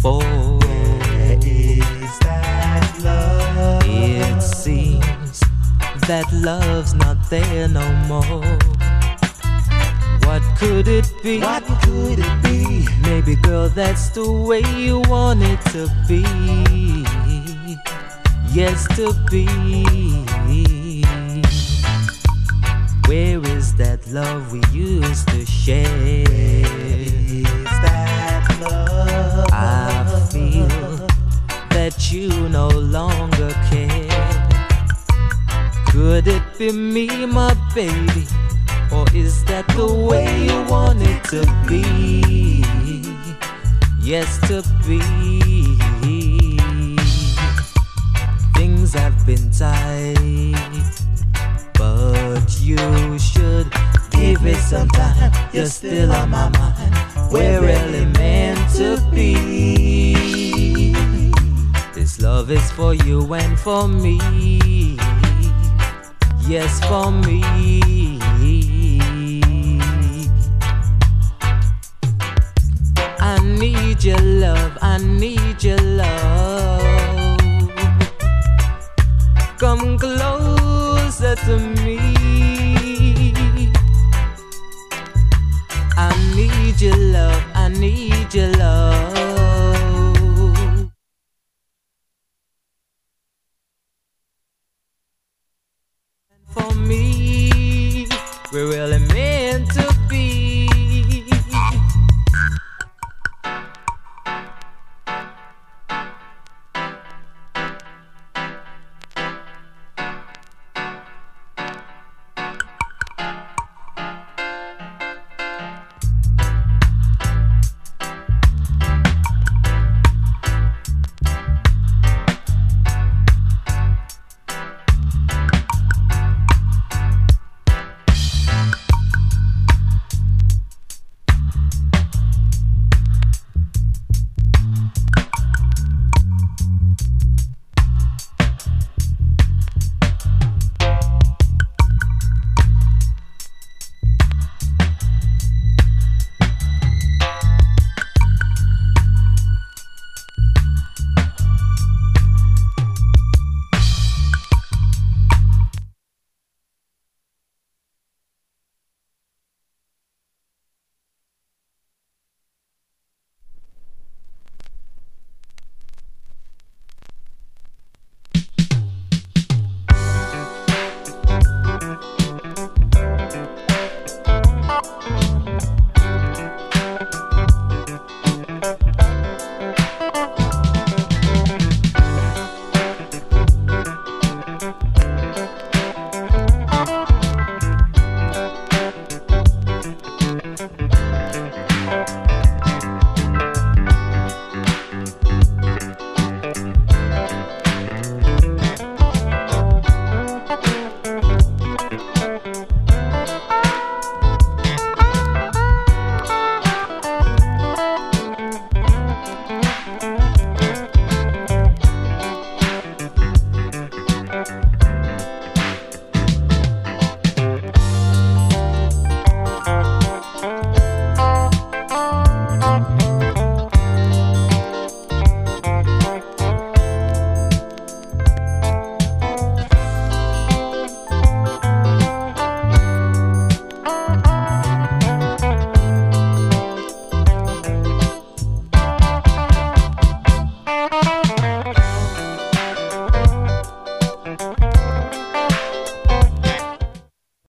for? Where is that love? It seems that love's not there no more. What could it be? What could it be? Maybe, girl, that's the way you want it to be. Yes, to be. Where is that love we used to share? Is that love? I feel that you no longer care. Could it be me, my baby? Or is that the way you want it to be? Yes, to be. Things have been tight, but you should give it some time. You're still on my mind. We're really meant to be. This love is for you and for me. Yes, for me. I need your love, I need your love. Come closer to me. I need your love, I need your love.